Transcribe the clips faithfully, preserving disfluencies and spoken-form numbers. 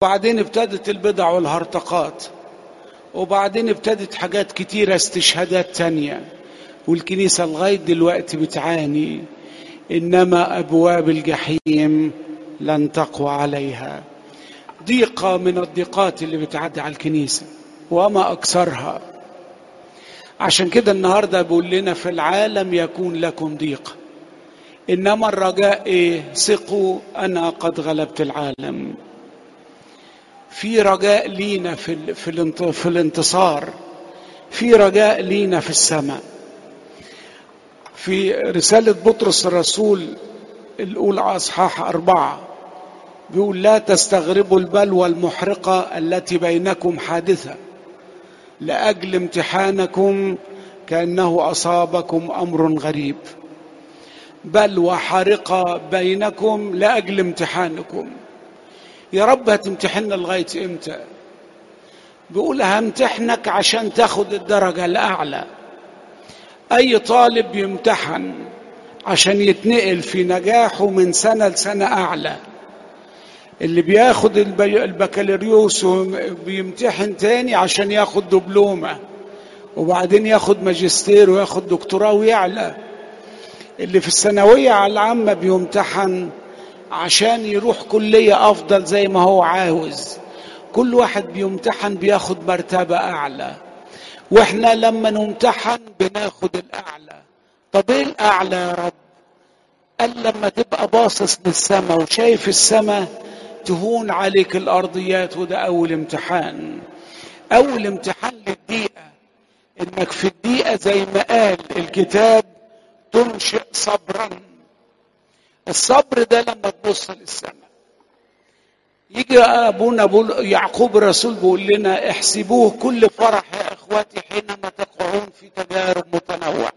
وبعدين ابتدت البدع والهرطقات، وبعدين ابتدت حاجات كتيرة استشهادات تانية، والكنيسة لغاية دلوقتي بتعاني. إنما أبواب الجحيم لن تقوى عليها. ضيقة من الضيقات اللي بتعدي على الكنيسة وما أكثرها. عشان كده النهاردة بيقول لنا في العالم يكون لكم ضيق، إنما الرجاء إيه؟ ثقوا أنا قد غلبت العالم. في رجاء لينا في في الانتصار، في رجاء لينا في السماء. في رسالة بطرس الرسول الأولى أصحاح أربعة بيقول لا تستغربوا البلوى المحرقة التي بينكم حادثة لأجل امتحانكم كأنه أصابكم أمر غريب. بلوى حارقة بينكم لأجل امتحانكم. يا رب هتمتحننا لغاية امتى؟ بيقول همتحنك عشان تاخد الدرجة الأعلى. أي طالب يمتحن عشان يتنقل في نجاحه من سنة لسنة أعلى. اللي بياخد البكالوريوس وبيمتحن تاني عشان ياخد دبلومة، وبعدين ياخد ماجستير وياخد دكتوراه ويعلى. اللي في الثانوية العامة بيمتحن عشان يروح كلية أفضل زي ما هو عاوز. كل واحد بيمتحن بياخد مرتبة أعلى، وإحنا لما نمتحن بناخد الأعلى. طب إيه الأعلى يا رب؟ قال لما تبقى باصص للسماء وشايف السماء تهون عليك الأرضيات. وده أول امتحان. أول امتحان للدقيقة إنك في الدقيقة زي ما قال الكتاب تنشئ صبرا. الصبر ده لما تبص للسماء. يجي أبونا يعقوب الرسول بيقول لنا احسبوه كل فرح يا إخواتي حينما تقعون في تجارب متنوعة.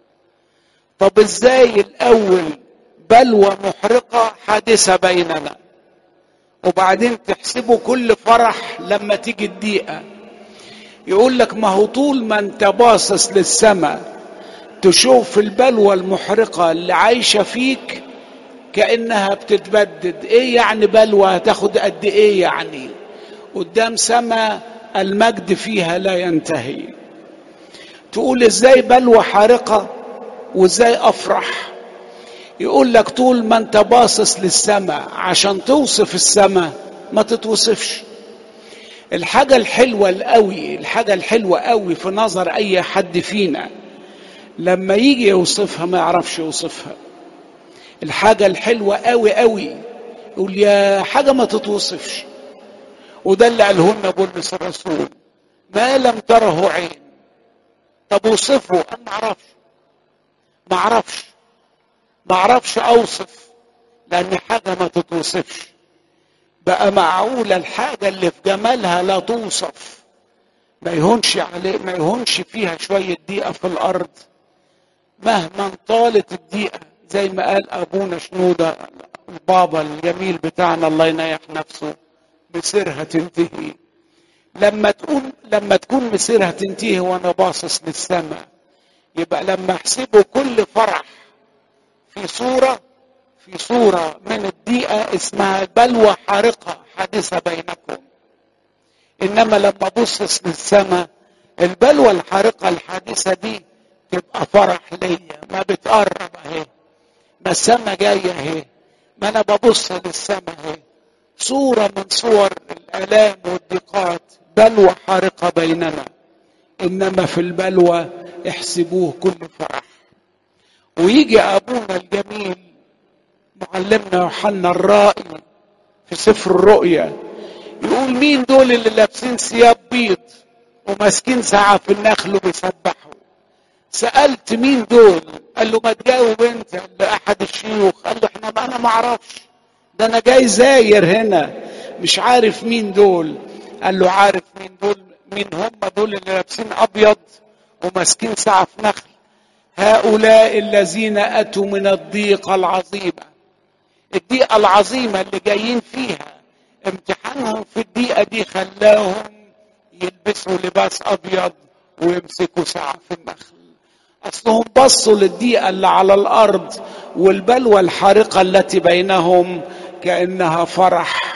طب إزاي الأول بلوى محرقة حادثة بيننا، وبعدين تحسبوا كل فرح لما تيجي الضيقة؟ يقول لك ما هو طول ما انت باصص للسماء تشوف البلوى المحرقة اللي عايشة فيك كأنها بتتبدد. ايه يعني بلوى؟ هتاخد قد ايه يعني؟ قدام سماء المجد فيها لا ينتهي. تقول ازاي بلوى حارقة وازاي افرح؟ يقول لك طول ما انت باصص للسماء عشان توصف السماء ما تتوصفش. الحاجة الحلوة القوي الحاجة الحلوة قوي في نظر اي حد فينا لما يجي يوصفها ما يعرفش يوصفها. الحاجة الحلوة قوي قوي يقول يا حاجة ما تتوصفش. وده اللي قاله لنا بولس الرسول ما لم تره عين. طب وصفه. انا ما اعرفش ما اعرفش ما اعرفش اوصف، لان حاجة ما تتوصفش. بقى معقولة الحاجة اللي في جمالها لا توصف ما يهونش عليه ما يهونش فيها شوية دقيقة في الارض؟ مهما طالت الدقيقة زي ما قال ابونا شنودة البابا الجميل بتاعنا الله ينيح نفسه مسيرها تنتهي. لما تكون لما تكون مسيرها تنتهي وانا باصص للسماء، يبقى لما احسبه كل فرح في صورة في صورة من الدقيقة اسمها بلوى حارقة حادثة بينكم. انما لما ابصص للسماء البلوى الحارقة الحادثة دي تبقى فرح ليا. ما بتقرب اهي، ما السماء جاية اهي، ما انا ببص للسماء اهي. صورة من صور الآلام والضيقات بلوى حارقة بيننا. انما في البلوى احسبوه كل فرح. ويجي ابونا الجميل معلمنا يوحنا الرائي في سفر الرؤيا يقول مين دول اللي لابسين ثياب بيض وماسكين ساعة في النخل وبيسبحوا؟ سألت مين دول؟ قال له ما تجاوب انت لأحد الشيوخ. قال له احنا انا ما اعرفش، ده انا جاي زاير هنا مش عارف مين دول. قال له عارف مين دول؟ مين هم دول اللي لابسين ابيض وماسكين ساعة في نخل؟ هؤلاء الذين اتوا من الضيقة العظيمة. الضيقة العظيمة اللي جايين فيها امتحانهم في الضيقة دي خلاهم يلبسوا لباس ابيض ويمسكوا ساعة في النخل. اصلهم بصوا للضيقة اللي على الارض والبلوى الحارقة التي بينهم كأنها فرح.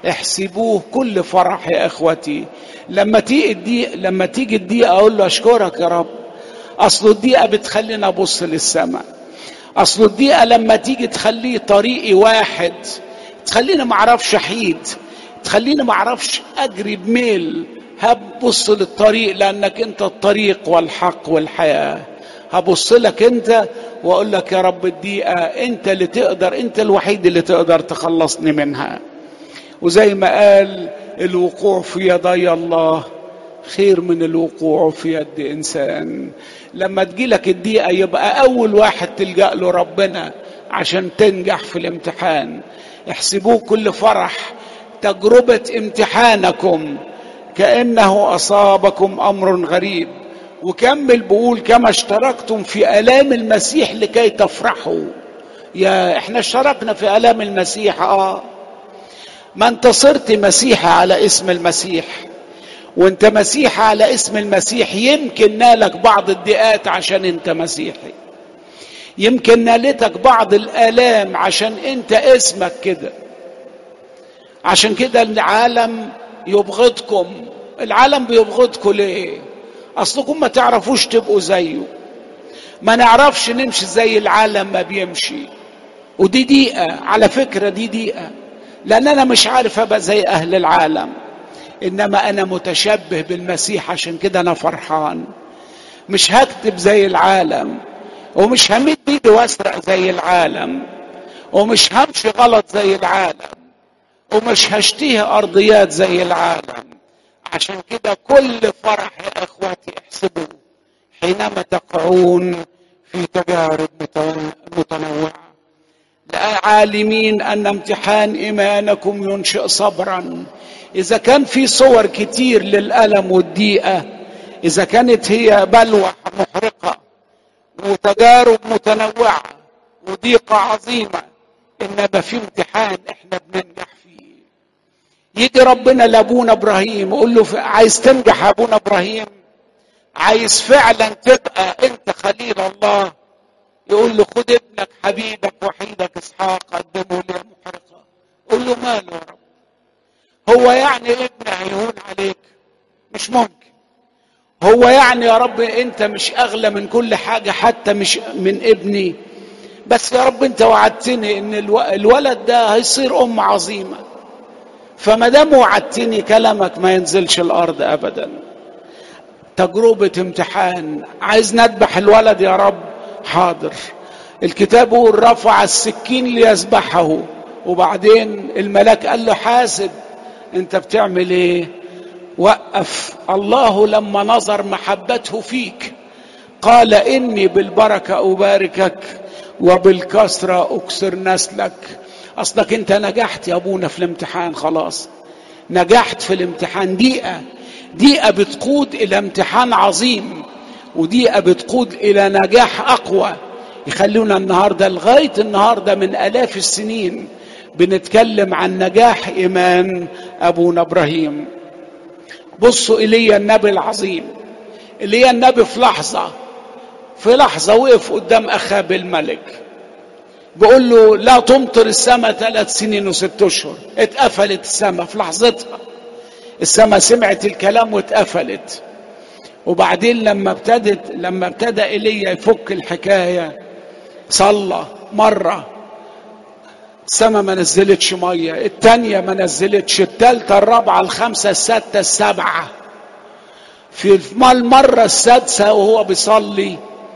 احسبوه كل فرح يا اخوتي. لما تيجي الضيق لما تيجي الضيق اقول له اشكرك يا رب، اصل الضيقه بتخلينا ابص للسماء. اصل الضيقه لما تيجي تخليه طريقي واحد، تخليني ما اعرفش احيد، تخليني ما اعرفش اجري بميل. هبص للطريق لانك انت الطريق والحق والحياه. هبص لك انت واقول لك يا رب الضيقه انت اللي تقدر، انت الوحيد اللي تقدر تخلصني منها. وزي ما قال الوقوع في يدي الله خير من الوقوع في يد انسان. لما تجيلك الضيقه يبقى اول واحد تلجأ له ربنا عشان تنجح في الامتحان. احسبوه كل فرح تجربة امتحانكم كأنه أصابكم أمر غريب. وكمل بقول كما اشتركتم في آلام المسيح لكي تفرحوا. يا احنا اشتركنا في آلام المسيح. اه ما انت صرت مسيحي على اسم المسيح، وانت مسيحي على اسم المسيح يمكن نالك بعض الضيقات عشان انت مسيحي، يمكن نالتك بعض الآلام عشان انت اسمك كده. عشان كده العالم يبغضكم. العالم بيبغضكم ليه؟ اصلكم ما تعرفوش تبقوا زيه، ما نعرفش نمشي زي العالم ما بيمشي. ودي دقيقة على فكرة، دي دقيقة، لان انا مش عارف ابقى زي اهل العالم، انما انا متشبه بالمسيح عشان كده انا فرحان. مش هكتب زي العالم، ومش همد ايدي واسرق زي العالم، ومش همشي غلط زي العالم، ومش هشتهي ارضيات زي العالم. عشان كده كل فرح يا اخواتي احسبوه حينما تقعون في تجارب متنوعة، عالمين ان امتحان ايمانكم ينشئ صبرا. اذا كان في صور كتير للألم والضيقة، اذا كانت هي بلوى محرقة وتجارب متنوعة وضيقة عظيمة، انما في امتحان احنا بننجح فيه. يجي ربنا لابونا ابراهيم يقول له عايز تنجح يا ابونا ابراهيم، عايز فعلا تبقى انت خليل الله، يقول له خد ابنك حبيبك وحيدك اسحاق قدمه لي محرقة. قول له ماله يا رب؟ هو يعني ابن هيهون عليك؟ مش ممكن. هو يعني يا رب انت مش اغلى من كل حاجة حتى مش من ابني؟ بس يا رب انت وعدتني ان الولد ده هيصير ام عظيمة، فما دام وعدتني كلامك ما ينزلش الارض ابدا. تجربة امتحان. عايز نذبح الولد يا رب؟ حاضر. الكتاب يقول رفع السكين ليذبحه، وبعدين الملاك قال له حاسب انت بتعمل ايه؟ وقف. الله لما نظر محبته فيك قال اني بالبركة اباركك وبالكسرة اكسر نسلك. اصلك انت نجحت يا ابونا في الامتحان، خلاص نجحت في الامتحان. دقيقة دقيقة بتقود الى امتحان عظيم، ودقيقة بتقود الى نجاح اقوى. يخلونا النهاردة لغاية النهاردة من الاف السنين بنتكلم عن نجاح ايمان ابونا ابراهيم. بصوا ايليا النبي العظيم. ايليا النبي في لحظة في لحظة وقف قدام اخاب الملك بيقول له لا تمطر السماء ثلاث سنين وست اشهر. اتقفلت السماء في لحظتها. السماء سمعت الكلام واتقفلت. وبعدين لما ابتدت لما ابتدى ايليا يفك الحكاية صلى مرة، السماء ما نزلتش مية، التانية ما نزلتش، التالتة الرابعة الخامسة السادسة السابعة. في المرة السادسة وهو بيصلي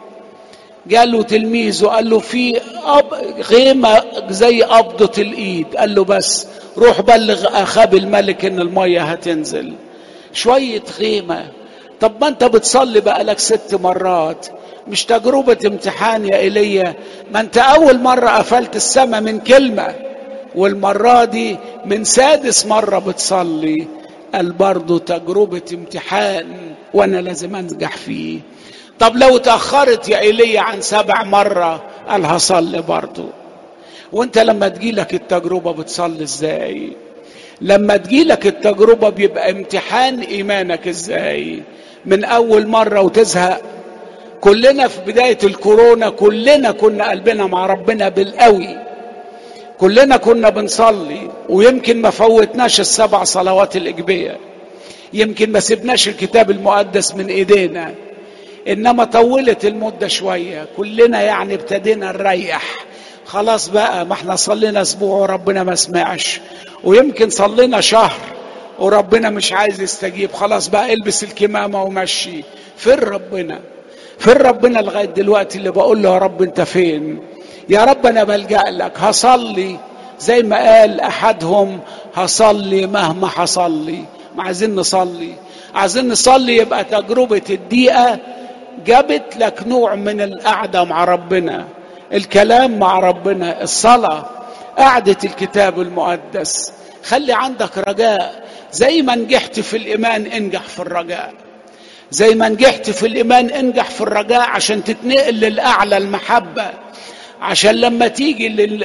قال له تلميذه، قال له في غيمة زي قبضة الايد، قال له بس روح بلغ اخاب الملك ان المية هتنزل. شوية غيمة. طب ما انت بتصلي بقالك ست مرات، مش تجربة امتحان يا ايليا؟ ما انت اول مرة قفلت السماء من كلمة، والمرة دي من سادس مرة بتصلي. قال برضو تجربة امتحان وانا لازم انجح فيه. طب لو تأخرت يا ايليا عن سبع مرة، قال هصلي برضو. وانت لما تجيلك التجربة بتصلي ازاي؟ لما تجيلك التجربة بيبقى امتحان ايمانك ازاي؟ من اول مرة وتزهق. كلنا في بداية الكورونا كلنا كنا قلبنا مع ربنا بالقوي، كلنا كنا بنصلي، ويمكن ما فوتناش السبع صلوات الإجبية، يمكن ما سبناش الكتاب المقدس من ايدينا، انما طولت المدة شوية. كلنا يعني ابتدينا نريح، خلاص بقى ما احنا صلينا اسبوع وربنا ما سمعش، ويمكن صلينا شهر وربنا مش عايز يستجيب، خلاص بقى البس الكمامة ومشي. فين ربنا؟ فين ربنا لغاية دلوقتي اللي بقول له يا رب انت فين؟ يا رب انا بلجأ لك، هصلي زي ما قال احدهم، هصلي مهما حصلي. ما عايزين نصلي، عايزين نصلي. يبقى تجربة الدقيقة جابت لك نوع من القعدة مع ربنا، الكلام مع ربنا، الصلاة، قعدة الكتاب المقدس. خلي عندك رجاء، زي ما نجحت في الإيمان انجح في الرجاء، زي ما نجحت في الإيمان انجح في الرجاء، عشان تتنقل للأعلى المحبة، عشان لما تيجي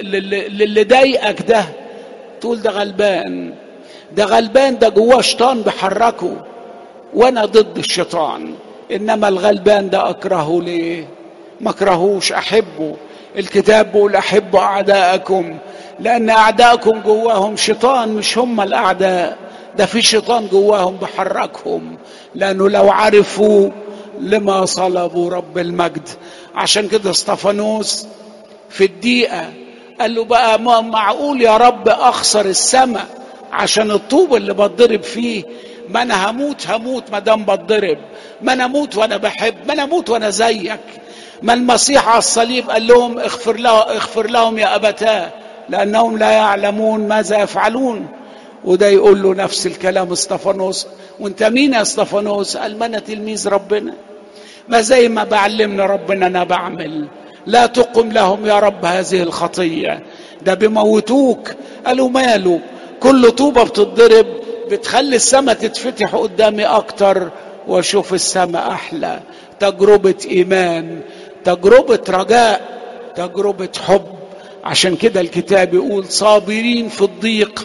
للي ضايقك ده تقول ده غلبان، ده غلبان، ده جواه شيطان بحركه وانا ضد الشيطان، انما الغلبان ده اكرهه ليه؟ ما اكرهوش، احبه. الكتاب بيقول احبوا اعداءكم، لان اعداءكم جواهم شيطان، مش هم الاعداء، ده في شيطان جواهم بحركهم، لانه لو عرفوا لما صلبوا رب المجد. عشان كده استفانوس في الدقيقة قال له بقى ما معقول يا رب اخسر السماء عشان الطوب اللي بتضرب فيه؟ ما انا هموت هموت ما دام بتضرب، ما انا اموت وانا بحب، ما انا اموت وانا زيك. ما المسيح على الصليب قال لهم اغفر له اغفر لهم يا ابتاه لانهم لا يعلمون ماذا يفعلون. وده يقول له نفس الكلام استفانوس. وانت مين يا استفانوس؟ قال ما انا تلميذ ربنا، ما زي ما بعلمنا ربنا انا بعمل. لا تقم لهم يا رب هذه الخطية، ده بيموتوك. قالوا ماله؟ كل طوبة بتضرب بتخلي السماء تتفتح قدامي اكتر واشوف السماء احلى. تجربة ايمان، تجربة رجاء، تجربة حب. عشان كده الكتاب يقول صابرين في الضيق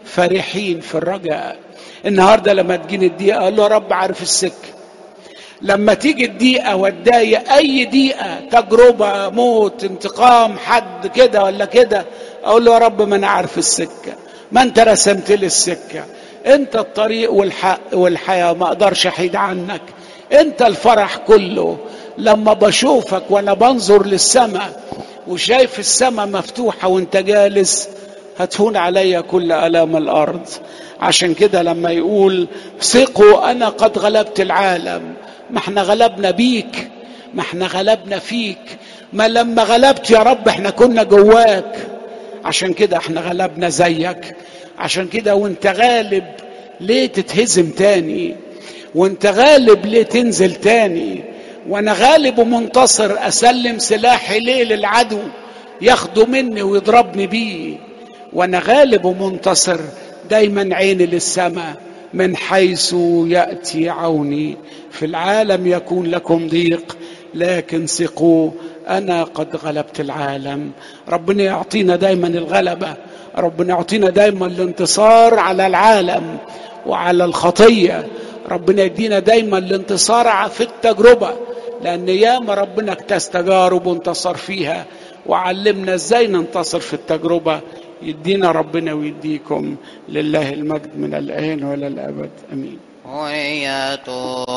فرحين في الرجاء. النهاردة لما تجيني الضيقة قال له يا رب عارف السكة. لما تيجي الضيقة والضايق، اي ضيقة، تجربة، موت، انتقام، حد كده ولا كده، اقول له يا رب ما انا عارف السكة، ما انت رسمت لي السكة، انت الطريق والحق والحياة، ما اقدرش احيد عنك، انت الفرح كله. لما بشوفك وانا بنظر للسماء وشايف السماء مفتوحة وانت جالس، هتهون عليا كل آلام الارض. عشان كده لما يقول ثقوا انا قد غلبت العالم، ما احنا غلبنا بيك، ما احنا غلبنا فيك. ما لما غلبت يا رب احنا كنا جواك، عشان كده احنا غلبنا زيك. عشان كده وانت غالب ليه تتهزم تاني؟ وانت غالب ليه تنزل تاني؟ وانا غالب ومنتصر اسلم سلاحي ليه للعدو ياخده مني ويضربني بيه؟ وانا غالب ومنتصر دايما عيني للسماء، من حيث يأتي عوني. في العالم يكون لكم ضيق لكن ثقوا أنا قد غلبت العالم. ربنا يعطينا دايما الغلبة، ربنا يعطينا دايما الانتصار على العالم وعلى الخطية، ربنا يدينا دايما الانتصار في التجربة، لأن ياما ربنا اكتاز تجارب وانتصر فيها وعلمنا ازاي ننتصر في التجربة. يدينا ربنا ويديكم. لله المجد من الآن ولا الأبد، أمين.